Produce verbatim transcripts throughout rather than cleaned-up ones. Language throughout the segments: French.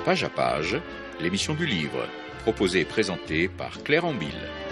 Page à page, l'émission du livre, proposée et présentée par Claire Ambille.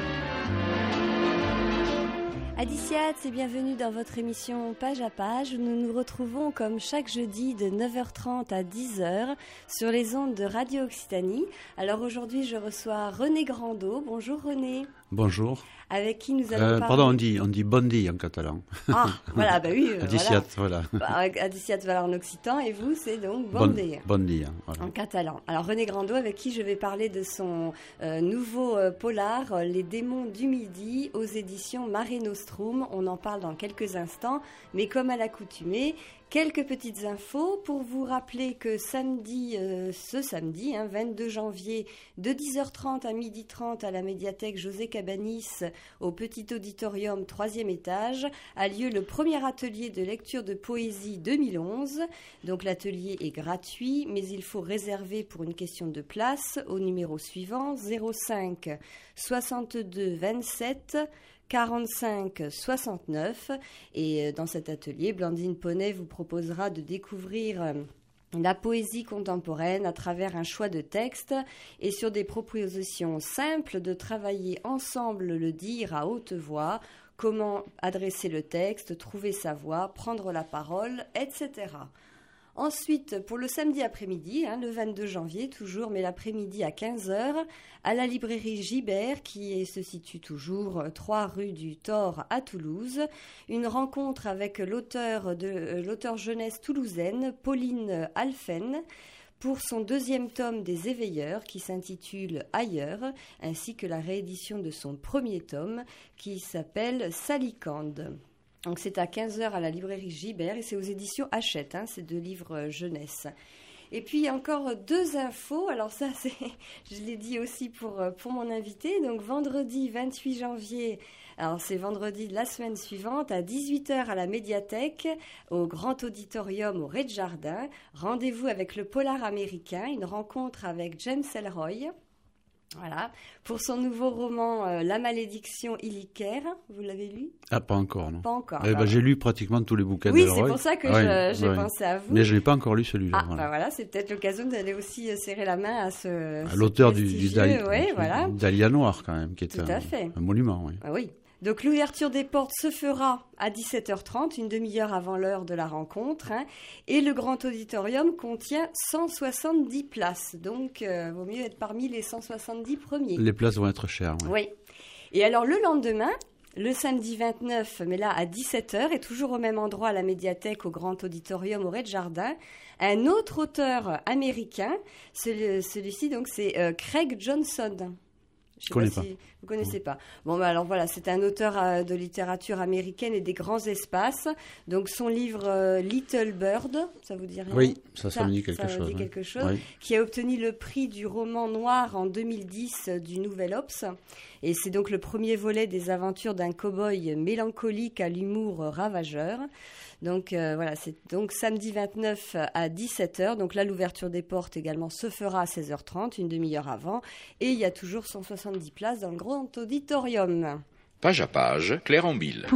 Adiciat et bienvenue dans votre émission Page à page où nous nous retrouvons comme chaque jeudi de neuf heures trente à dix heures sur les ondes de Radio Occitanie. Alors aujourd'hui je reçois René Grandot. Bonjour René. Bonjour. Avec qui nous allons euh, parler... Pardon, on dit, on dit bon dia en catalan. Ah, voilà, bah oui. Adiciat, voilà. voilà. Adiciat, voilà en occitan, et vous, c'est donc bon, bon dia. Bon dia, voilà. En catalan. Alors René Grandot, avec qui je vais parler de son euh, nouveau euh, polar, euh, Les démons du midi, aux éditions Mare Nostrum. On en parle dans quelques instants, mais comme à l'accoutumée, quelques petites infos pour vous rappeler que samedi, euh, ce samedi, hein, vingt-deux janvier, de dix heures trente à midi trente à la médiathèque José Cabanis, au petit auditorium troisième étage, a lieu le premier atelier de lecture de poésie deux mille onze. Donc l'atelier est gratuit, mais il faut réserver pour une question de place au numéro suivant zéro cinq soixante-deux vingt-sept quarante-cinq soixante-neuf. Et dans cet atelier, Blandine Poney vous proposera de découvrir la poésie contemporaine à travers un choix de textes et sur des propositions simples de travailler ensemble le dire à haute voix, comment adresser le texte, trouver sa voix, prendre la parole, et cetera. Ensuite, pour le samedi après-midi, hein, le vingt-deux janvier toujours, mais l'après-midi à quinze heures, à la librairie Gibert, qui est, se situe toujours trois rue du Thor à Toulouse, une rencontre avec l'auteur de euh, l'auteur jeunesse toulousaine, Pauline Alphen, pour son deuxième tome des Éveilleurs, qui s'intitule Ailleurs, ainsi que la réédition de son premier tome, qui s'appelle Salicande. Donc c'est à quinze heures à la librairie Gibert et c'est aux éditions Hachette, hein, c'est deux livres jeunesse. Et puis encore deux infos, alors ça c'est, je l'ai dit aussi pour, pour mon invité, donc vendredi vingt-huit janvier, alors c'est vendredi de la semaine suivante à dix-huit heures à la médiathèque, au grand auditorium au Rez-de-Jardin, rendez-vous avec le polar américain, une rencontre avec James Ellroy. Voilà, pour son nouveau roman euh, La malédiction illicaire, vous l'avez lu ? Ah, pas encore, non. Pas encore. Eh ben, j'ai lu pratiquement tous les bouquins oui, d'Ellroy. Oui, c'est pour ça que ouais, je, j'ai ouais. pensé à vous. Mais je n'ai pas encore lu celui-là. Ah, voilà, bah voilà c'est peut-être l'occasion d'aller aussi euh, serrer la main à ce. À ce l'auteur du, du, Dali, ouais, voilà. du Dahlia Noir, quand même, qui est Tout un, à fait. un monument. Oui. Ah, oui. Donc l'ouverture des portes se fera à dix-sept heures trente, une demi-heure avant l'heure de la rencontre, hein, et le grand auditorium contient cent soixante-dix places, donc euh, vaut mieux être parmi les cent soixante-dix premiers. Les places vont être chères. Ouais. Oui. Et alors le lendemain, le samedi vingt-neuf, mais là à dix-sept heures, et toujours au même endroit à la médiathèque au grand auditorium au Rez-de-Jardin, un autre auteur américain, celui, celui-ci donc c'est euh, Craig Johnson. Je ne sais pas, pas si vous ne connaissez pas. Bon, bah alors voilà, c'est un auteur euh, de littérature américaine et des grands espaces. Donc son livre euh, Little Bird, ça vous dit rien ? Oui, ça, ça, ça me dit quelque ça chose. Me dit oui. quelque chose oui. Qui a obtenu le prix du roman noir en deux mille dix du Nouvel Obs. Et c'est donc le premier volet des aventures d'un cow-boy mélancolique à l'humour ravageur. Donc euh, voilà, c'est donc samedi vingt-neuf à dix-sept heures. Donc là, l'ouverture des portes également se fera à seize heures trente, une demi-heure avant. Et il y a toujours cent soixante-dix places dans le grand auditorium. Page à page, Claire Ambille.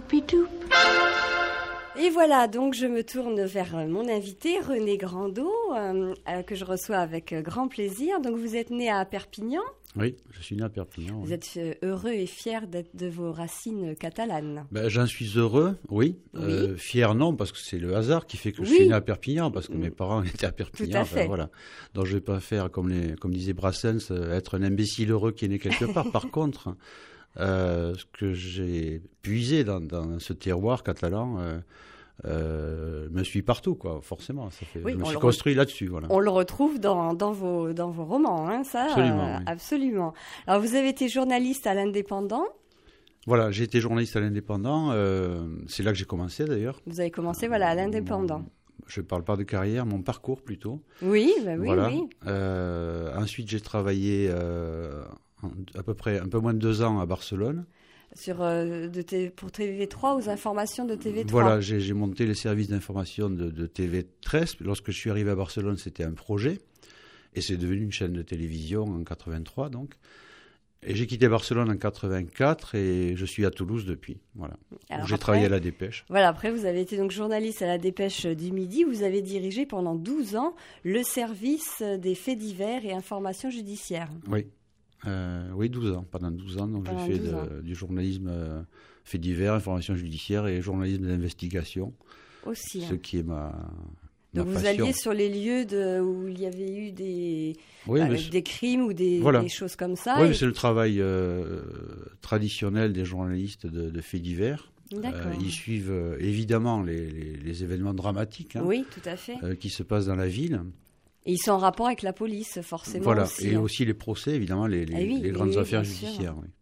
Et voilà, donc je me tourne vers mon invité, René Grandot, euh, euh, que je reçois avec grand plaisir. Donc vous êtes né à Perpignan ? Oui, je suis né à Perpignan. Vous oui. êtes heureux et fier d'être de vos racines catalanes ? Ben, j'en suis heureux, oui. oui. Euh, fier, non, parce que c'est le hasard qui fait que oui. je suis né à Perpignan, parce que mes parents étaient à Perpignan. Tout à fait. Enfin, voilà. Donc je ne vais pas faire, comme, les, comme disait Brassens, être un imbécile heureux qui est né quelque part. Par contre, euh, ce que j'ai puisé dans, dans ce terroir catalan... Euh, Euh, me suit partout, quoi, forcément. Ça fait, oui, je me suis construit re... là-dessus. Voilà. On le retrouve dans, dans, vos, dans vos romans, hein, ça. Absolument. Euh, oui. Absolument. Alors, vous avez été journaliste à l'Indépendant. Voilà, j'ai été journaliste à l'Indépendant. Euh, c'est là que j'ai commencé, d'ailleurs. Vous avez commencé, voilà, à l'Indépendant. Mon, je ne parle pas de carrière, mon parcours, plutôt. Oui, bah oui, voilà. oui. Euh, ensuite, j'ai travaillé euh, à peu près un peu moins de deux ans à Barcelone. Sur, euh, de t- pour T V trois, aux informations de T V trois. Voilà, j'ai, j'ai monté les services d'information de, de T V treize. Lorsque je suis arrivé à Barcelone, c'était un projet. Et c'est devenu une chaîne de télévision en quatre-vingt-trois, donc. Et j'ai quitté Barcelone en quatre-vingt-quatre et je suis à Toulouse depuis. Voilà. Alors j'ai après, travaillé à la Dépêche. Voilà, après vous avez été donc journaliste à la Dépêche du Midi. Vous avez dirigé pendant douze ans le service des faits divers et informations judiciaires. Oui, euh, oui douze ans. Pendant douze ans, donc Pendant j'ai fait douze ans. de, du journalisme euh, faits divers, informations judiciaires et journalisme d'investigation. Aussi. Ce Hein. qui est ma... Donc vous passion. alliez sur les lieux de, où il y avait eu des, oui, bah, mais des crimes ou des, voilà. des choses comme ça. Oui, et... mais c'est le travail euh, traditionnel des journalistes de, de faits divers. D'accord. Euh, ils suivent euh, évidemment les, les, les événements dramatiques hein, oui, tout à fait. euh, qui se passent dans la ville. Et ils sont en rapport avec la police, forcément. Voilà, aussi, et hein. aussi les procès, évidemment, les, les, ah oui, les grandes oui, affaires bien sûr. judiciaires. Oui.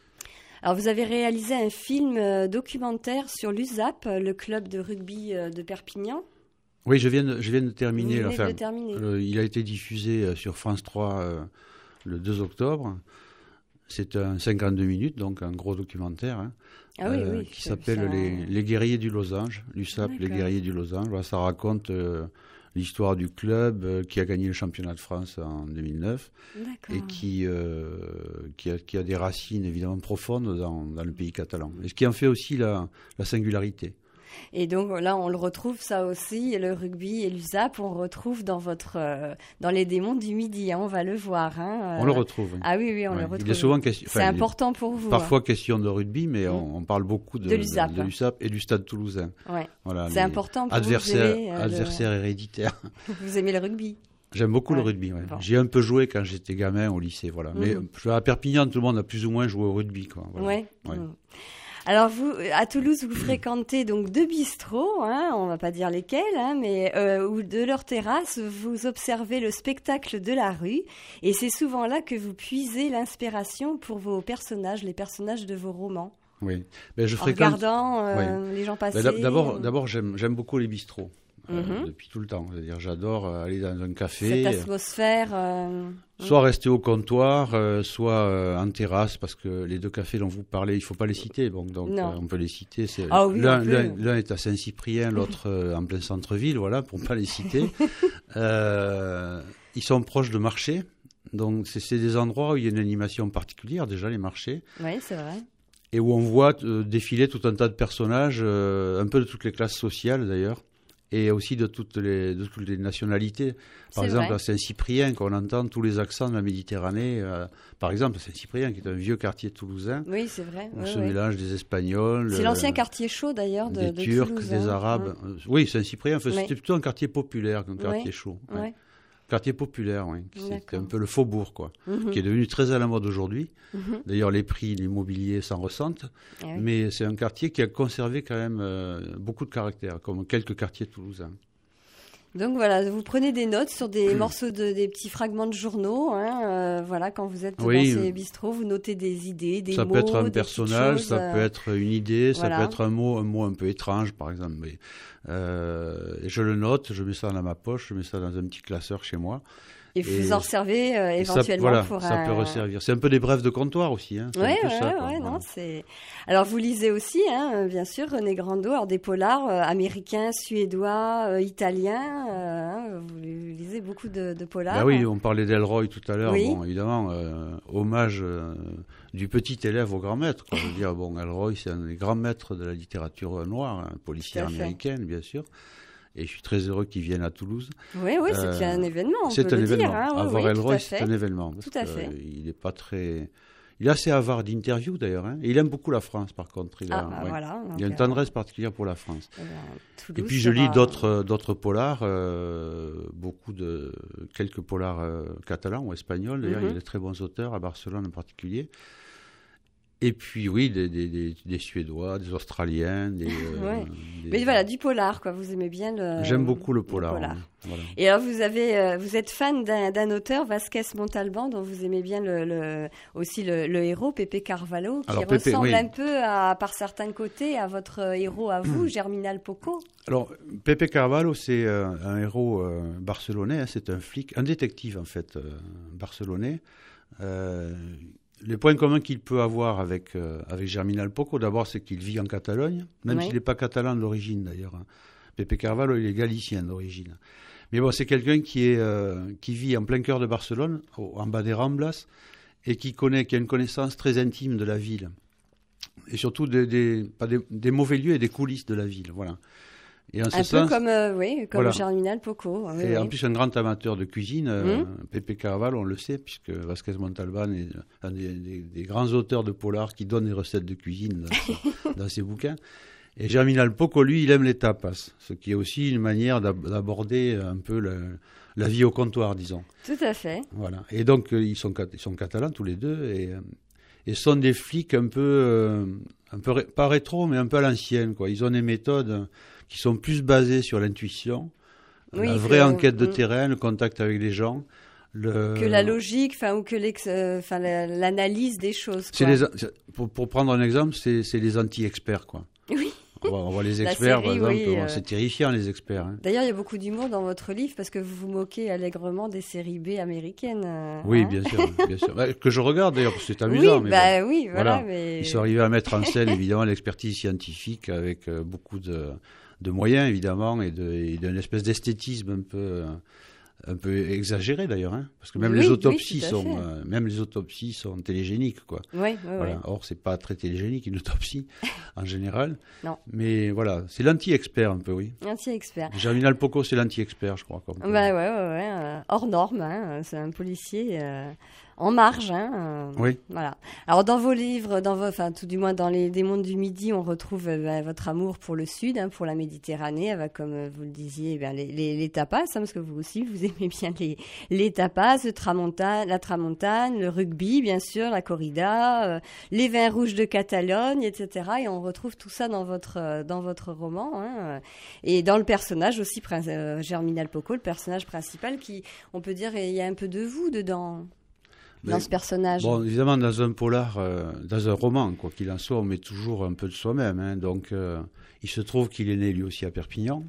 Alors, vous avez réalisé un film euh, documentaire sur l'U S A P, le club de rugby euh, de Perpignan. Oui, je viens de, je viens de terminer. Vous venez Enfin, de terminer. le, il a été diffusé euh, sur France trois euh, le deux octobre. C'est un cinquante-deux minutes, donc un gros documentaire. Hein, ah oui, euh, oui. qui s'appelle un... les, les Guerriers du Losange. L'U S A P, les Guerriers du Losange. Voilà, ça raconte euh, l'histoire du club euh, qui a gagné le championnat de France en deux mille neuf et qui, euh, qui, a, qui a des racines évidemment profondes dans, dans le pays catalan. Et ce qui en fait aussi la, la singularité. Et donc là, on le retrouve ça aussi, le rugby et l'U S A P, on retrouve dans votre, euh, dans les démons du Midi, hein, on va le voir. Hein, euh... On le retrouve. Oui. Ah oui, oui, on ouais. le retrouve. Il est souvent question. C'est enfin, important pour vous. Parfois hein. question de rugby, mais mmh. on, on parle beaucoup de, de l'U S A P, de, de l'U S A P et du Stade Toulousain. Ouais. Voilà, c'est important pour adversaires, vous. Vous aimez, euh, adversaires le... héréditaires. Vous aimez le rugby? J'aime beaucoup ouais. le rugby. Ouais. Bon. J'y ai un peu joué quand j'étais gamin au lycée, voilà. Mmh. Mais je, à Perpignan, tout le monde a plus ou moins joué au rugby, quoi. Voilà. Ouais. ouais. Mmh. Alors vous, à Toulouse, vous fréquentez donc deux bistrots, hein, on va pas dire lesquels, hein, mais euh, où de leur terrasse, vous observez le spectacle de la rue, et c'est souvent là que vous puisez l'inspiration pour vos personnages, les personnages de vos romans. Oui. Ben, je en fréquente... regardant euh, oui. les gens passer. Ben, d'abord, d'abord, j'aime, j'aime beaucoup les bistrots. Euh, mm-hmm. Depuis tout le temps. C'est-à-dire, j'adore aller dans un café. Cette atmosphère. Euh... Soit rester au comptoir, euh, soit euh, en terrasse, parce que les deux cafés dont vous parlez, il ne faut pas les citer. Bon, donc, euh, on peut les citer. C'est... Ah oui, l'un, l'un, l'un est à Saint-Cyprien, l'autre euh, en plein centre-ville, voilà, pour ne pas les citer. euh, ils sont proches de marchés. Donc, c'est, c'est des endroits où il y a une animation particulière, déjà, les marchés. Oui, c'est vrai. Et où on voit euh, défiler tout un tas de personnages, euh, un peu de toutes les classes sociales, d'ailleurs. Et aussi de toutes les, de toutes les nationalités. Par c'est exemple, vrai. à Saint-Cyprien, qu'on entend tous les accents de la Méditerranée. Euh, par exemple, à Saint-Cyprien, qui est un vieux quartier toulousain. Oui, c'est vrai. On oui, se oui. mélange des Espagnols. C'est euh, l'ancien quartier chaud, d'ailleurs, de, des de Turcs, Toulouse, des hein. Arabes. Ouais. Oui, Saint-Cyprien, enfin, oui. c'était plutôt un quartier populaire qu'un quartier ouais. chaud. Ouais. Ouais. Quartier populaire, oui. C'était D'accord. un peu le faubourg, quoi. Mm-hmm. Qui est devenu très à la mode aujourd'hui. Mm-hmm. D'ailleurs, les prix, l'immobilier s'en ressentent. Eh oui. Mais c'est un quartier qui a conservé quand même euh, beaucoup de caractère, comme quelques quartiers toulousains. Donc voilà, vous prenez des notes sur des morceaux, de, des petits fragments de journaux. Hein, euh, voilà, quand vous êtes oui, dans ces bistrots, vous notez des idées, des ça mots. Ça peut être un des personnage, choses, ça peut être une idée, voilà. ça peut être un mot, un mot un peu étrange, par exemple. Mais, euh, et je le note, je mets ça dans ma poche, je mets ça dans un petit classeur chez moi. Et vous en resservez euh, éventuellement ça, voilà, pour ça un... peut resservir. C'est un peu des brèves de comptoir aussi. Hein. Oui, oui, ouais, non, c'est... Alors, vous lisez aussi, hein, bien sûr, René Grando, alors des polars euh, américains, suédois, euh, italiens. Euh, vous lisez beaucoup de, de polars. Bah oui, on parlait d'Elroy tout à l'heure. Oui. Bon, évidemment, euh, hommage euh, du petit élève au grand maître. Quoi. Je veux dire, bon, Elroy, c'est un des grands maîtres de la littérature noire, hein, policière américaine, bien sûr. Et je suis très heureux qu'ils viennent à Toulouse. Oui, oui, c'est euh, un événement, on c'est peut un le événement. dire. Hein, oui, Avoir oui, Elroy, c'est un événement. Tout à fait. Euh, il n'est pas très... Il est assez avare d'interviews, d'ailleurs. Hein. Et il aime beaucoup la France, par contre. Il a, ah, bah ouais. voilà, il a une tendresse particulière pour la France. Eh ben, Toulouse, et puis, je lis d'autres, d'autres polars, euh, beaucoup de... quelques polars euh, catalans ou espagnols. D'ailleurs, mm-hmm. il y a de très bons auteurs, à Barcelone en particulier. Et puis, oui, des, des, des, des Suédois, des Australiens, des, euh, ouais. des... Mais voilà, du polar, quoi. Vous aimez bien le... J'aime beaucoup le polar. Le polar. Oui. Voilà. Et alors, vous, avez, euh, vous êtes fan d'un, d'un auteur, Vasquez Montalban, dont vous aimez bien le, le, aussi le, le héros, Pepe Carvalho, qui alors, ressemble Pepe, oui. un peu, à, par certains côtés, à votre héros à vous, Germinal Poco. Alors, Pepe Carvalho, c'est euh, un héros euh, barcelonais, hein, c'est un flic, un détective, en fait, euh, barcelonais. Euh, Les points communs qu'il peut avoir avec, euh, avec Germinal Poco, d'abord, c'est qu'il vit en Catalogne, même oui. s'il n'est pas catalan d'origine, d'ailleurs. Hein. Pepe Carvalho, il est galicien d'origine. Mais bon, c'est quelqu'un qui, est, euh, qui vit en plein cœur de Barcelone, au, en bas des Ramblas, et qui connaît, qui a une connaissance très intime de la ville. Et surtout des, des, pas des, des mauvais lieux et des coulisses de la ville, voilà. Et en un ce peu sens, comme, euh, oui, comme voilà. Germinal Poco. Oui, et oui. en plus, un grand amateur de cuisine, euh, Mmh. Pepe Caraval, on le sait, puisque Vasquez Montalbán est un des, des, des grands auteurs de polar qui donne des recettes de cuisine dans, ses, dans ses bouquins. Et Germinal Poco, lui, il aime les tapas, ce qui est aussi une manière d'aborder un peu la, la vie au comptoir, disons. Tout à fait. Voilà. Et donc, euh, ils, sont, ils sont catalans tous les deux, et, euh, et sont des flics un peu, euh, un peu, pas rétro, mais un peu à l'ancienne, quoi. Ils ont des méthodes qui sont plus basées sur l'intuition, Oui, la vraie que, enquête de mm, terrain, le contact avec les gens. Le... Que la logique, enfin, ou que l'ex, euh, l'analyse des choses. C'est quoi. les, pour, pour prendre un exemple, c'est les anti-experts, quoi. Oui. On voit, on voit les La experts, série, par exemple, oui, bon, euh... c'est terrifiant, les experts. Hein. D'ailleurs, il y a beaucoup d'humour dans votre livre parce que vous vous moquez allègrement des séries B américaines. Euh, oui, hein bien sûr, bien sûr. Bah, que je regarde d'ailleurs, parce que c'est amusant. Oui, mais bah bon, oui, voilà. voilà. Mais... Ils sont arrivés à mettre en scène, évidemment, l'expertise scientifique avec euh, beaucoup de, de moyens, évidemment, et d'une espèce d'esthétisme un peu... Euh, un peu exagéré d'ailleurs, hein, parce que même oui, les autopsies oui, sont, euh, même les autopsies sont télégéniques, quoi. Oui, oui, voilà. oui. Or, c'est pas très télégénique une autopsie en général. Non. Mais voilà, c'est l'anti-expert un peu, oui. Anti-expert. Germinal Poco, c'est l'anti-expert, je crois. Comme bah ouais, ouais, ouais. Euh, hors norme, hein, c'est un policier. Euh... En marge, hein. Euh, oui. Voilà. Alors dans vos livres, dans vos, enfin tout du moins dans les démons du Midi, on retrouve euh, ben, votre amour pour le Sud, hein, pour la Méditerranée, avec, comme euh, vous le disiez, ben, les, les, les tapas, hein, parce que vous aussi vous aimez bien les, les tapas, le tramontane, la tramontane, le rugby, bien sûr, la corrida, euh, les vins rouges de Catalogne, et cetera. Et on retrouve tout ça dans votre euh, dans votre roman, hein, et dans le personnage aussi, euh, Germinal Poco, le personnage principal, qui, on peut dire, il y a un peu de vous dedans. Mais, dans ce personnage. Bon, évidemment, dans un polar, euh, dans un roman, quoi qu'il en soit, on met toujours un peu de soi-même. Hein, donc, euh, il se trouve qu'il est né lui aussi à Perpignan.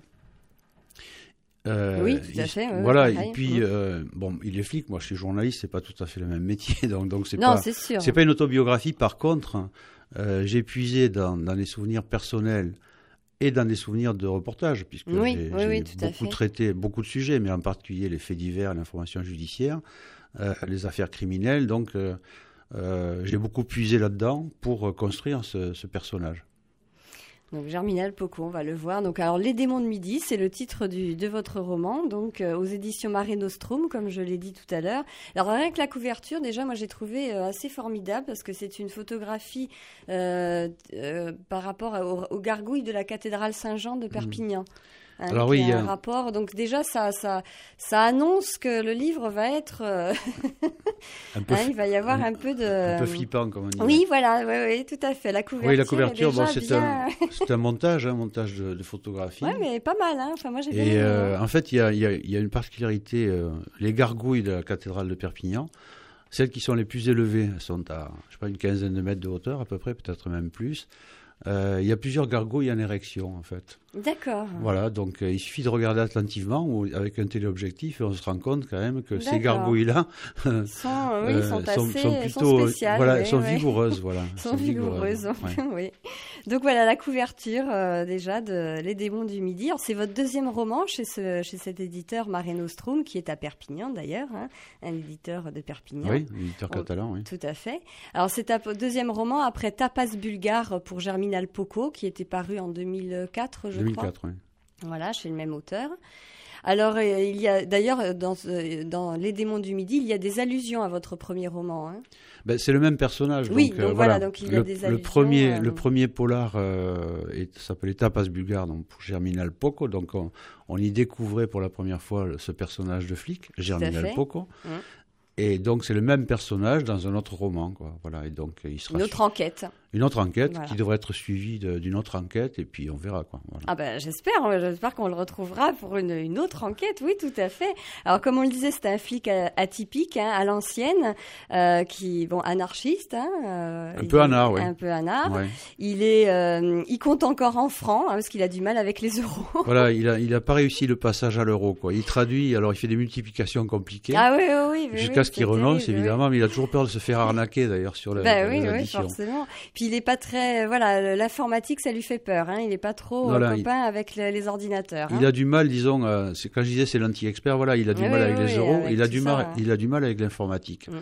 Euh, oui, tout à fait. Il, voilà, pareil. Et puis, euh, bon, il est flic. Moi, je suis journaliste, c'est pas tout à fait le même métier. Donc, donc c'est non, pas, c'est sûr. C'est pas une autobiographie. Par contre, euh, j'ai puisé dans, dans les souvenirs personnels et dans des souvenirs de reportage, puisque oui, j'ai oui, oui, beaucoup traité beaucoup de sujets, mais en particulier les faits divers, l'information judiciaire. Euh, les affaires criminelles, donc euh, euh, j'ai beaucoup puisé là-dedans pour construire ce, ce personnage. Donc Germinal Poco, on va le voir. Donc alors Les démons de midi, c'est le titre du, de votre roman, donc euh, aux éditions Mare Nostrum, comme je l'ai dit tout à l'heure. Alors rien que la couverture, déjà, moi j'ai trouvé euh, assez formidable parce que c'est une photographie euh, euh, par rapport à, aux, aux gargouilles de la cathédrale Saint-Jean de Perpignan. Mmh. Hein, Alors oui, il y a un rapport. Donc déjà, ça, ça, ça annonce que le livre va être. Euh... un peu hein, il va y avoir un, un peu de. Un peu flippant, comme on dit. Oui, voilà, oui, oui, tout à fait. La couverture. Oui, la couverture, bon, c'est bien... un, un montage, un montage de, de photographie. Oui, mais pas mal, hein. Enfin, moi j'ai bien. Et euh, en fait, il y a, y, a, y a une particularité. Euh, les gargouilles de la cathédrale de Perpignan, celles qui sont les plus élevées, elles sont à, je sais pas, une quinzaine de mètres de hauteur à peu près, peut-être même plus. Il euh, y a plusieurs gargouilles en érection, en fait. D'accord. Voilà, donc euh, il suffit de regarder attentivement ou avec un téléobjectif et on se rend compte quand même que ces gargouilles-là sont, oui, euh, sont, sont, assez, sont plutôt, sont spéciales, voilà, oui, sont oui. vigoureuses, voilà. sont, sont vigoureuses, vigoureuses ouais. Oui. Donc voilà la couverture euh, déjà de Les démons du Midi. C'est votre deuxième roman chez, ce, chez cet éditeur Mare Nostrum qui est à Perpignan d'ailleurs, hein, un éditeur de Perpignan. Oui, un éditeur catalan, oui. Tout à fait. Alors c'est un deuxième roman après Tapas bulgare pour Germinal Poco qui était paru en deux mille quatre, je deux mille quatre, crois. Oui. Voilà, chez le même auteur. Alors, euh, il y a d'ailleurs dans, euh, dans Les démons du Midi, il y a des allusions à votre premier roman. Hein. Ben, c'est le même personnage. Oui, donc, donc euh, voilà, voilà. donc il y a le, des allusions. Le premier, euh... le premier polar euh, s'appelait Tapas bulgare, donc pour Germinal Poco. Donc on, on y découvrait pour la première fois ce personnage de flic, Germinal Poco. Mmh. Et donc c'est le même personnage dans un autre roman, quoi. Voilà. Et donc il sera une autre su- enquête. Une autre enquête voilà. qui devrait être suivie de, d'une autre enquête et puis on verra, quoi. Voilà. Ah ben j'espère, j'espère qu'on le retrouvera pour une, une autre enquête, oui tout à fait. Alors comme on le disait, c'est un flic atypique, hein, à l'ancienne, euh, qui bon anarchiste, hein, euh, un peu anard, oui. Un peu anard. Ouais. Il est, euh, il compte encore en francs hein, parce qu'il a du mal avec les euros. Voilà, il a, il a pas réussi le passage à l'euro, quoi. Il traduit, alors il fait des multiplications compliquées. Ah oui, oui, oui. Jusqu'à oui, ce qu'il renonce, terrible, évidemment, oui. mais il a toujours peur de se faire arnaquer d'ailleurs sur la, bah, les oui, additions. Oui, forcément. Puis il est pas très, voilà, l'informatique ça lui fait peur. Hein. Il est pas trop voilà, euh, copain il, avec le, les ordinateurs. Hein. Il a du mal, disons, euh, c'est, quand je disais c'est l'anti-expert, voilà, il a du oui, mal oui, avec oui, les euros, avec il a du ça, mal, hein. il a du mal avec l'informatique. Mm.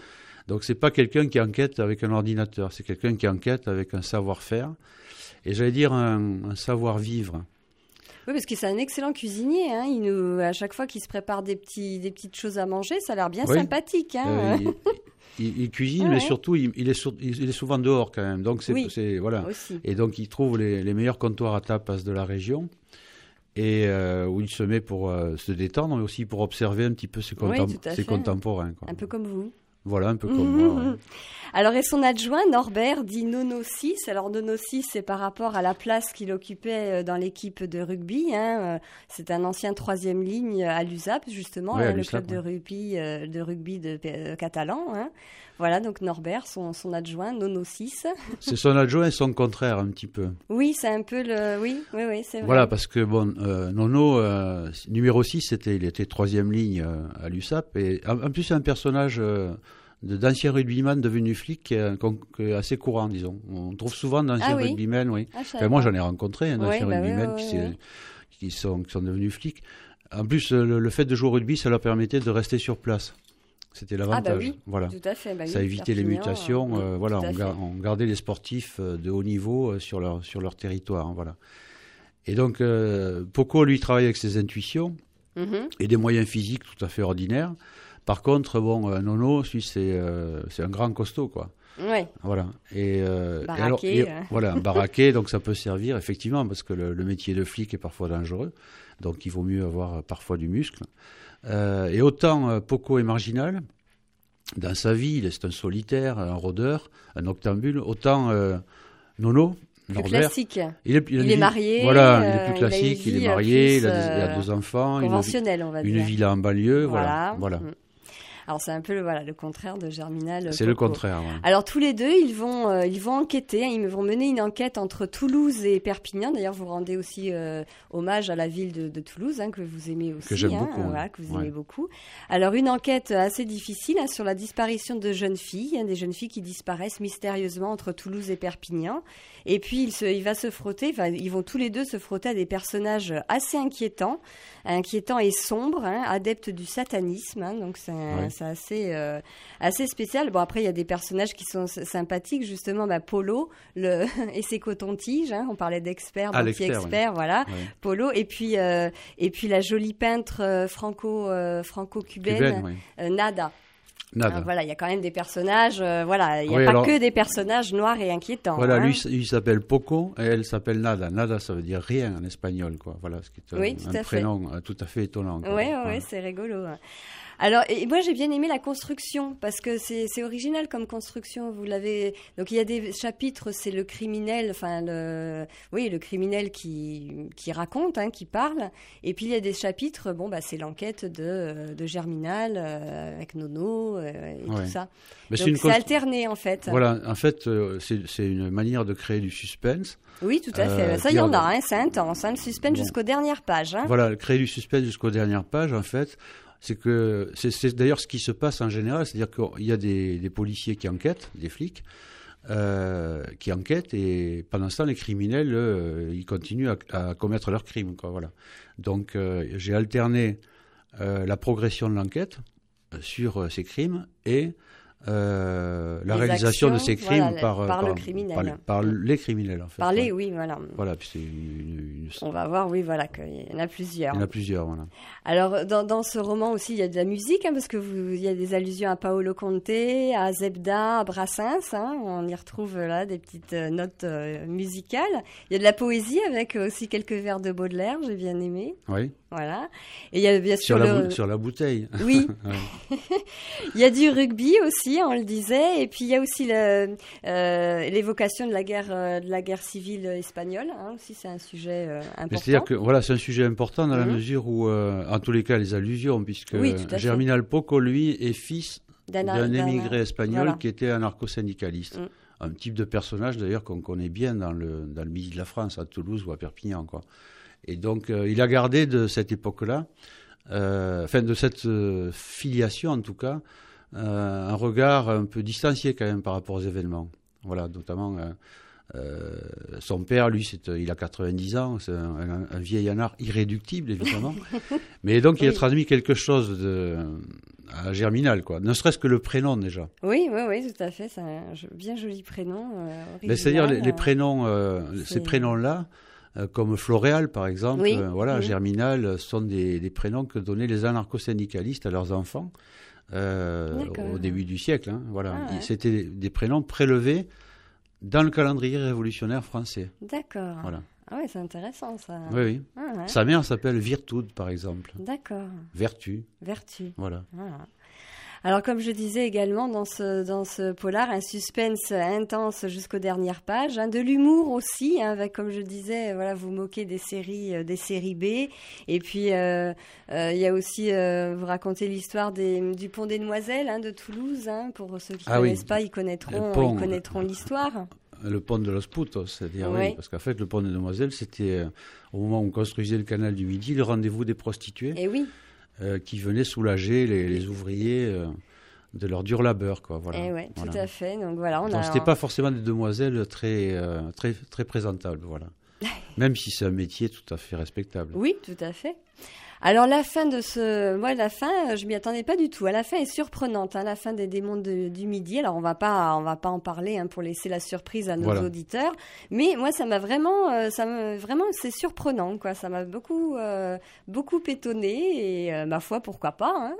Donc c'est pas quelqu'un qui enquête avec un ordinateur, c'est quelqu'un qui enquête avec un savoir-faire et j'allais dire un, un savoir-vivre. Oui, parce que c'est un excellent cuisinier. Hein. Il nous, à chaque fois qu'il se prépare des, petits, des petites choses à manger, ça a l'air bien oui. sympathique. Hein. Euh, il, il, il cuisine, ah, mais ouais. surtout, il, il, est sur, il est souvent dehors quand même. Donc c'est, oui, c'est, voilà. Aussi. Et donc, il trouve les, les meilleurs comptoirs à tapas de la région. Et euh, où il se met pour euh, se détendre, mais aussi pour observer un petit peu ses, contem- oui, ses contemporains. Quoi. Un peu comme vous. Voilà, un peu comme mmh. moi. Ouais. Alors, et son adjoint, Norbert, dit Nono six. Alors, Nono six, c'est par rapport à la place qu'il occupait dans l'équipe de rugby. Hein. C'est un ancien troisième ligne à l'U S A P, justement, ouais, hein, le club ouais. de rugby, de rugby de, de catalan. Hein. Voilà, donc Norbert, son, son adjoint, Nono six. C'est son adjoint et son contraire, un petit peu. Oui, c'est un peu le... Oui, oui, oui, c'est vrai. Voilà, parce que, bon, euh, Nono, euh, numéro six, c'était, il était troisième ligne euh, à l'U S A P. Et en, en plus, c'est un personnage euh, de, d'ancien rugbyman devenu flic euh, qui est assez courant, disons. On trouve souvent d'anciens ah, oui. rugbymen, oui. Ah, enfin, moi, j'en ai rencontré, hein, d'anciens oui, rugbymen bah, oui, qui, oui, oui. qui, sont, qui sont devenus flics. En plus, le, le fait de jouer au rugby, ça leur permettait de rester sur place. C'était l'avantage. Ah bah oui, voilà. tout à fait. Bah ça oui, évitait les mutations. Euh, oui, voilà, on, gar- on gardait les sportifs de haut niveau sur leur, sur leur territoire. Hein, voilà. Et donc, euh, Poco, lui, travaille avec ses intuitions mm-hmm. et des moyens physiques tout à fait ordinaires. Par contre, bon, euh, Nono, lui, c'est, euh, c'est un grand costaud, quoi. Ouais. Voilà. Et, euh, baraqué. Et alors, et, voilà, baraqué, donc ça peut servir, effectivement, parce que le, le métier de flic est parfois dangereux. Donc, il vaut mieux avoir parfois du muscle. Euh, et autant euh, Poco est marginal, dans sa vie, il est un solitaire, un rôdeur, un octambule, autant euh, Nono, plus Norbert, classique. Il est, il il est marié. Voilà, euh, il est plus classique, il, il est marié, plus, il, a des, il a deux enfants, conventionnel, une, on va une dire. villa en banlieue, voilà. Voilà. voilà. Mmh. Alors c'est un peu le, voilà, le contraire de Germinal. C'est Poco. le contraire. Ouais. Alors tous les deux, ils vont, euh, ils vont enquêter, hein, ils vont mener une enquête entre Toulouse et Perpignan. D'ailleurs, vous rendez aussi euh, hommage à la ville de, de Toulouse, hein, que vous aimez aussi. Que j'aime hein, beaucoup. Voilà, ouais. que vous ouais. aimez beaucoup. Alors une enquête assez difficile hein, sur la disparition de jeunes filles, hein, des jeunes filles qui disparaissent mystérieusement entre Toulouse et Perpignan. Et puis il, se, il va se frotter, enfin ils vont tous les deux se frotter à des personnages assez inquiétants, inquiétants et sombres, hein, adeptes du satanisme. Hein, donc c'est, ouais. c'est assez, euh, assez spécial. Bon après il y a des personnages qui sont sympathiques, justement bah, Polo le et ses cotons-tiges. Hein, on parlait d'experts, ah, d'anti-experts, ouais. voilà. Ouais. Polo et puis euh, et puis la jolie peintre euh, franco euh, franco-cubaine Cubaine, ouais. euh, Nada. Nada. Ah, voilà, il y a quand même des personnages, euh, voilà, il n'y a oui, pas alors, que des personnages noirs et inquiétants. Voilà, hein. lui, il s'appelle Poco et elle s'appelle Nada. Nada, ça veut dire rien en espagnol, quoi. Voilà, ce qui est un, oui, tout un à prénom fait. tout à fait étonnant. Oui, ouais, ouais, c'est rigolo. Alors, et moi, j'ai bien aimé la construction, parce que c'est, c'est original comme construction. Vous l'avez. Donc, il y a des chapitres, c'est le criminel, enfin, le, oui, le criminel qui, qui raconte, hein, qui parle. Et puis, il y a des chapitres, bon, bah, c'est l'enquête de, de Germinal, euh, avec Nono, euh, et ouais. tout ça. Mais donc, c'est, une c'est const... alterné, en fait. Voilà, en fait, euh, c'est, c'est une manière de créer du suspense. Oui, tout à fait. Euh, ça, il y en a, hein, c'est intense, hein, le suspense bon. jusqu'aux dernières pages. Hein. Voilà, créer du suspense jusqu'aux dernières pages, en fait. C'est que c'est, c'est d'ailleurs ce qui se passe en général, c'est-à-dire qu'il y a des, des policiers qui enquêtent, des flics, euh, qui enquêtent, et pendant ce temps, les criminels, euh, ils continuent à, à commettre leurs crimes, quoi, voilà. Donc, euh, j'ai alterné euh, la progression de l'enquête sur euh, ces crimes et euh, la les réalisation actions, de ces crimes voilà, par, par, par, le criminel. par, par, par les criminels, en fait. Par les, voilà. oui, voilà. Voilà, puis c'est une, une... On va voir, oui, voilà, qu'il y en a plusieurs. Il y en a plusieurs, voilà. Alors, dans, dans ce roman aussi, il y a de la musique, hein, parce que vous, il y a des allusions à Paolo Conte, à Zebda, à Brassens. Hein, on y retrouve là des petites notes euh, musicales. Il y a de la poésie avec aussi quelques vers de Baudelaire, j'ai bien aimé. Oui. Voilà. Et il y a bien sûr sur, la, le... bou- sur la bouteille. Oui. Il y a du rugby aussi, on le disait, et puis il y a aussi le, euh, l'évocation de la guerre, euh, de la guerre civile espagnole. Hein, aussi, c'est un sujet euh, important. Mais c'est-à-dire que voilà, c'est un sujet important dans mm-hmm. la mesure où, euh, en tous les cas, les allusions, puisque oui, Germinal Poco, lui, est fils d'un, d'un, émigré d'un... espagnol voilà. qui était anarcho-syndicaliste. Mm. Un type de personnage d'ailleurs qu'on connaît bien dans le dans le midi de la France, à Toulouse ou à Perpignan, quoi. Et donc, euh, il a gardé de cette époque-là, euh, enfin de cette euh, filiation en tout cas, euh, un regard un peu distancié quand même par rapport aux événements. Voilà, notamment euh, euh, son père, lui, c'est, il a quatre-vingt-dix ans, c'est un, un, un vieil anard irréductible évidemment, mais donc il oui. a transmis quelque chose de, à Germinal, quoi. Ne serait-ce que le prénom déjà. Oui, oui, oui, tout à fait. C'est un bien joli prénom. Euh, Mais c'est-à-dire les, les prénoms, euh, ces prénoms-là, euh, comme Floréal par exemple, oui. euh, voilà, oui. Germinal, sont des, des prénoms que donnaient les anarcho-syndicalistes à leurs enfants euh, au début du siècle. Hein, voilà, ah, ouais. C'était des, des prénoms prélevés dans le calendrier révolutionnaire français. D'accord. Voilà. Ah ouais, c'est intéressant ça. Oui, oui. Ah, ouais. Sa mère s'appelle Virtude, par exemple. D'accord. Vertu. Vertu. Voilà. Ah. Alors, comme je disais également dans ce, dans ce polar, un suspense intense jusqu'aux dernières pages, hein, de l'humour aussi, hein, avec, comme je disais, voilà, vous moquez des séries, euh, des séries B. Et puis, il euh, euh, y a aussi, euh, vous racontez l'histoire des, du pont des Demoiselles hein, de Toulouse. Hein, pour ceux qui ne ah, connaissent oui. pas, ils connaîtront, pont, ils connaîtront l'histoire. Le pont de Los Putos, c'est-à-dire, oui. oui, parce qu'en fait, le pont des Demoiselles, c'était euh, au moment où on construisait le canal du Midi, le rendez-vous des prostituées. Et oui. Euh, qui venaient soulager les, les ouvriers euh, de leur dur labeur, quoi. Voilà. Et ouais, voilà. tout à fait. Donc voilà, on Donc, a. C'était pas forcément des demoiselles très, euh, très, très présentables, voilà. Même si c'est un métier tout à fait respectable. Oui, tout à fait. Alors la fin de ce, moi la fin, je m'y attendais pas du tout. À la fin est surprenante, hein, la fin des démons de, du Midi. Alors on va pas, on va pas en parler hein, pour laisser la surprise à nos voilà. auditeurs. Mais moi ça m'a vraiment, euh, ça me, vraiment c'est surprenant quoi. Ça m'a beaucoup, euh, beaucoup étonné et euh, ma foi pourquoi pas. Hein.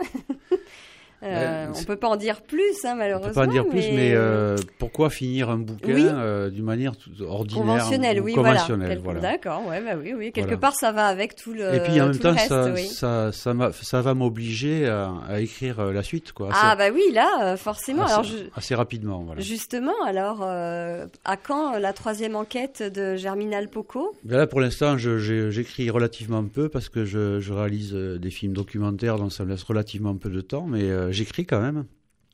Euh, on peut pas en dire plus, hein, malheureusement. On peut pas en dire plus, mais, mais euh, pourquoi finir un bouquin oui. euh, d'une manière ordinaire, conventionnelle, oui, conventionnelle, voilà. voilà. D'accord, ouais, bah oui, oui. Quelque voilà. part, ça va avec tout le. Et puis en même temps, reste, ça, oui. ça, ça, ça, ça va m'obliger à, à écrire la suite, quoi. Assez, ah bah oui, là, forcément. Assez, alors je, assez rapidement, voilà. Justement, alors, euh, à quand la troisième enquête de Germinal Poco ? Ben là, pour l'instant, je, je, j'écris relativement peu parce que je, je réalise des films documentaires, donc ça me laisse relativement peu de temps, mais euh, j'écris quand même.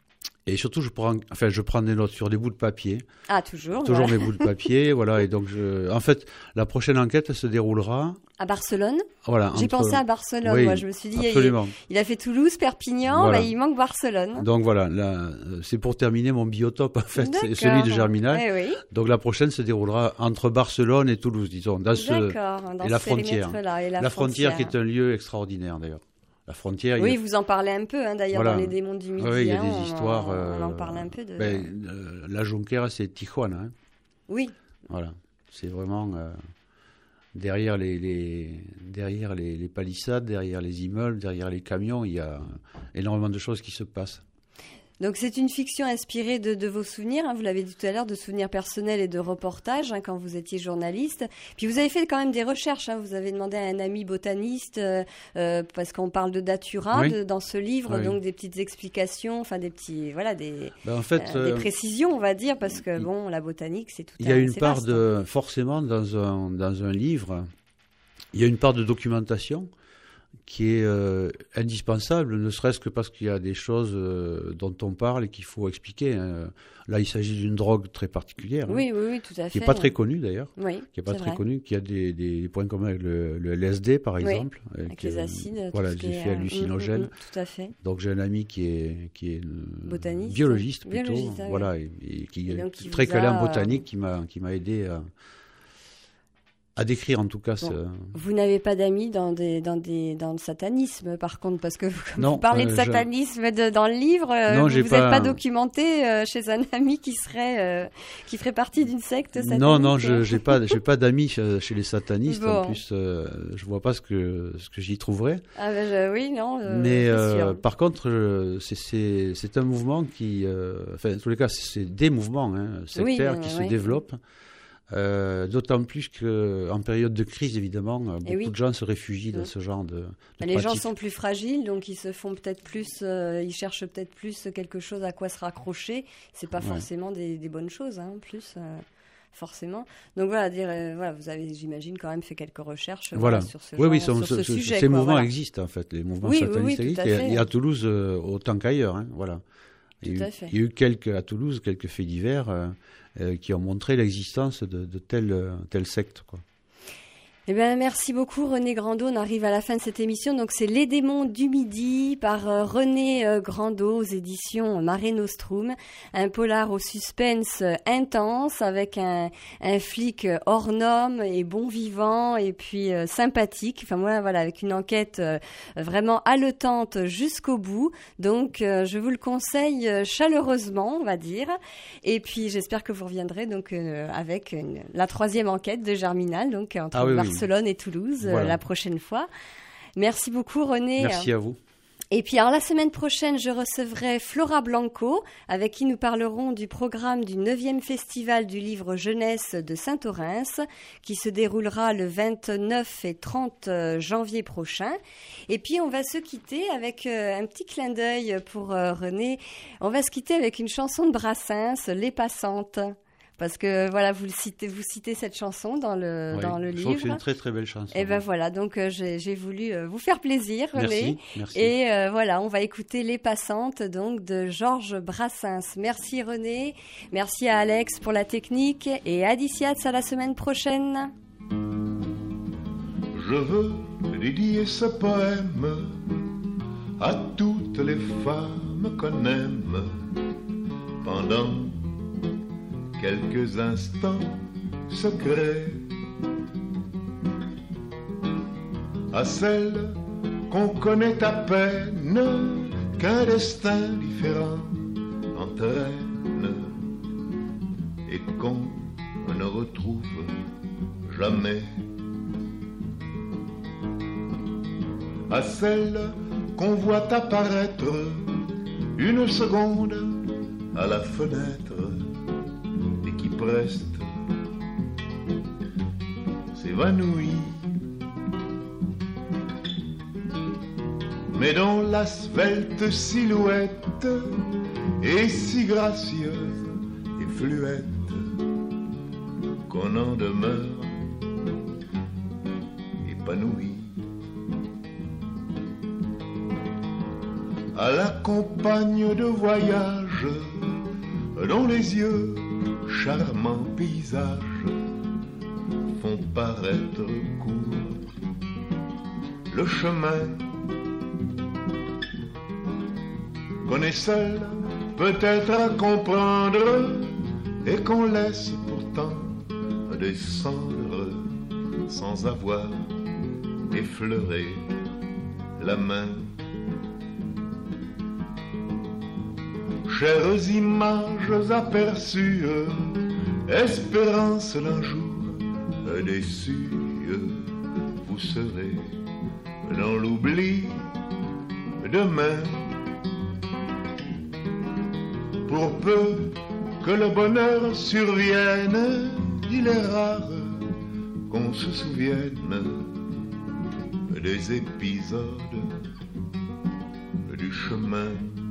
Et surtout, je prends, enfin, je prends des notes sur des bouts de papier. Ah, toujours. Toujours voilà. mes bouts de papier, voilà. Et donc, je, en fait, la prochaine enquête se déroulera à Barcelone. Voilà. J'ai entre... pensé à Barcelone. Oui, moi, je me suis dit, absolument. Il, il a fait Toulouse, Perpignan, voilà. bah, il manque Barcelone. Donc voilà, là, c'est pour terminer mon biotope, en fait, c'est celui de Germinal. Eh oui. Donc la prochaine se déroulera entre Barcelone et Toulouse, disons, dans ce dans et, ce la frontière. Et la, la frontière. frontière qui est un lieu extraordinaire, d'ailleurs. La frontière. Oui, il y a... vous en parlez un peu, hein, d'ailleurs, voilà. dans les démons du Midi. Oui, il y a hein, des on, histoires. On, euh, on en parle un peu de. Ben, euh, la Jonquera, c'est Tijuana. Hein. Oui. Voilà, c'est vraiment euh, derrière les, les derrière les, les palissades, derrière les immeubles, derrière les camions, il y a énormément de choses qui se passent. Donc c'est une fiction inspirée de, de vos souvenirs, hein, vous l'avez dit tout à l'heure, de souvenirs personnels et de reportages hein, quand vous étiez journaliste. Puis vous avez fait quand même des recherches, hein, vous avez demandé à un ami botaniste, euh, euh, parce qu'on parle de datura oui. de, dans ce livre, oui. donc des petites explications, enfin des petits, voilà, des, ben en fait, euh, des euh, précisions on va dire, parce que il, bon, la botanique c'est tout. Il y a un, une part vaste, de, hein. forcément dans un, dans un livre, il y a une part de documentation qui est euh, indispensable, ne serait-ce que parce qu'il y a des choses euh, dont on parle et qu'il faut expliquer. Hein. Là, il s'agit d'une drogue très particulière, oui, hein, oui, oui, tout à fait, qui n'est pas très connue d'ailleurs, oui, qui n'est pas très vrai. connue, qui a des, des points communs avec le, le L S D par exemple, oui, avec qui, les acides, voilà, des effets hallucinogènes. Mmh, mmh, tout à fait. Donc j'ai un ami qui est qui est botaniste, biologiste plutôt, biologiste, ah, voilà, oui. et, et qui et est donc, très calé a... en botanique, qui m'a qui m'a aidé à à décrire en tout cas. Bon, ce... Vous n'avez pas d'amis dans des dans des dans le satanisme par contre, parce que vous, non, vous parlez euh, de satanisme je... de, dans le livre, euh, non, vous n'êtes pas... pas documenté euh, chez un ami qui serait euh, qui ferait partie d'une secte satanique. Non, non, je j'ai pas j'ai pas d'amis chez, chez les satanistes. Bon. En plus, euh, je vois pas ce que ce que j'y trouverais. Ah ben je... oui, non. Euh, Mais euh, sûr. par contre, c'est c'est c'est un mouvement qui, euh, enfin, en tous les cas, c'est des mouvements hein, sectaires oui, qui oui. se développent. Euh, d'autant plus qu'en période de crise, évidemment, beaucoup oui. de gens se réfugient mmh. dans ce genre de, de Les pratique. gens sont plus fragiles, donc ils se font peut-être plus, euh, ils cherchent peut-être plus quelque chose à quoi se raccrocher. C'est pas ouais. forcément des, des bonnes choses, hein, plus euh, forcément. Donc voilà, dire, euh, voilà, vous avez, j'imagine, quand même fait quelques recherches voilà. voilà, sur ce, oui, genre, oui, sur ce, ce, ce sujet. Ces quoi, mouvements voilà. existent en fait, les mouvements oui, satanistes. Oui, oui, et, et à Toulouse euh, autant qu'ailleurs, hein, voilà. Il y, a eu, il y a eu quelques, à Toulouse quelques faits divers euh, euh, qui ont montré l'existence de, de telle, telle secte, quoi. Eh bien, merci beaucoup René Grandot. On arrive à la fin de cette émission. Donc, c'est Les démons du midi par euh, René euh, Grandot aux éditions Mare Nostrum. Un polar au suspense euh, intense avec un, un flic euh, hors norme et bon vivant et puis euh, sympathique. Enfin, moi, voilà, avec une enquête euh, vraiment haletante jusqu'au bout. Donc, euh, je vous le conseille euh, chaleureusement, on va dire. Et puis, j'espère que vous reviendrez donc euh, avec une, la troisième enquête de Germinal, donc entre ah, oui, Barcelone oui. et Toulouse voilà. euh, la prochaine fois. Merci beaucoup René. Merci à vous. Et puis alors la semaine prochaine, je recevrai Flora Blanco, avec qui nous parlerons du programme du neuvième festival du livre jeunesse de Saint-Orens, qui se déroulera le vingt-neuf et trente janvier prochain. Et puis on va se quitter avec euh, un petit clin d'œil pour euh, René. On va se quitter avec une chanson de Brassens, Les Passantes. Parce que voilà, vous le citez, vous citez cette chanson dans le oui, dans le je livre. Je trouve que c'est une très très belle chanson. Et ben voilà, donc euh, j'ai, j'ai voulu euh, vous faire plaisir, René. Merci, merci. Et euh, voilà, on va écouter Les Passantes, donc de Georges Brassens. Merci René, merci à Alex pour la technique et à Diciats, à la semaine prochaine. Je veux dédier ce poème à toutes les femmes qu'on aime pendant quelques instants secrets, à celles qu'on connaît à peine, qu'un destin différent entraîne et qu'on ne retrouve jamais, à celles qu'on voit apparaître une seconde à la fenêtre reste s'évanouit, mais dont la svelte silhouette est si gracieuse et fluette qu'on en demeure épanoui. À la compagne de voyage dont les yeux charmants paysages font paraître court le chemin qu'on est seul peut-être à comprendre et qu'on laisse pourtant descendre sans avoir effleuré la main. Chères images aperçues, espérance d'un jour déçue, vous serez dans l'oubli demain. Pour peu que le bonheur survienne, il est rare qu'on se souvienne des épisodes du chemin.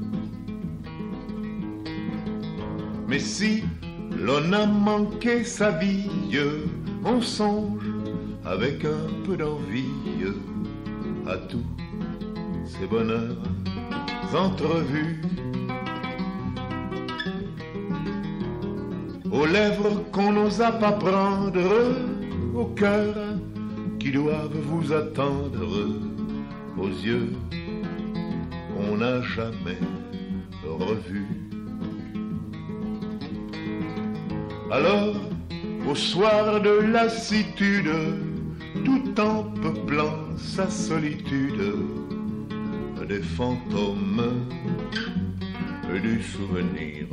Mais si l'on a manqué sa vie, on songe avec un peu d'envie à tous ces bonheurs entrevus, aux lèvres qu'on n'osa pas prendre, au cœur qui doivent vous attendre, aux yeux qu'on n'a jamais revus. Alors, au soir de lassitude, tout en peuplant sa solitude, des fantômes du souvenir,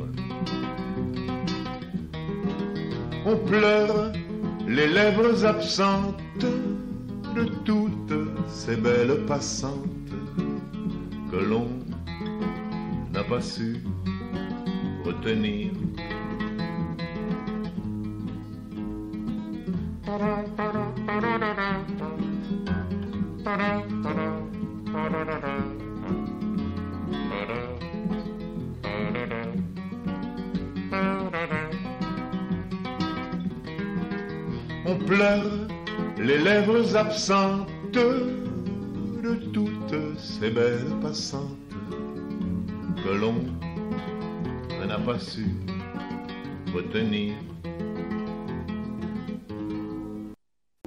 on pleure les lèvres absentes de toutes ces belles passantes que l'on n'a pas su retenir. On pleure les lèvres absentes de toutes ces belles passantes que l'on n'a pas su retenir.